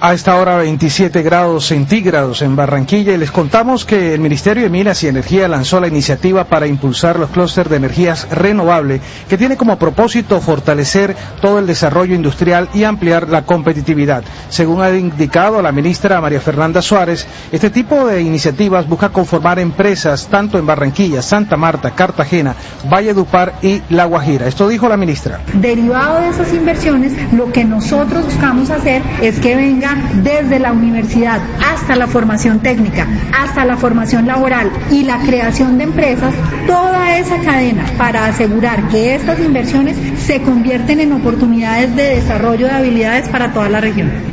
A esta hora 27 grados centígrados en Barranquilla y les contamos que el Ministerio de Minas y Energía lanzó la iniciativa para impulsar los clústeres de energías renovables que tiene como propósito fortalecer todo el desarrollo industrial y ampliar la competitividad. Según ha indicado la ministra María Fernanda Suárez, este tipo de iniciativas busca conformar empresas tanto en Barranquilla, Santa Marta, Cartagena, Valledupar y La Guajira. Esto dijo la ministra. Derivado de esas inversiones, lo que nosotros buscamos hacer es que venga desde la universidad hasta la formación técnica, hasta la formación laboral y la creación de empresas, toda esa cadena para asegurar que estas inversiones se convierten en oportunidades de desarrollo de habilidades para toda la región.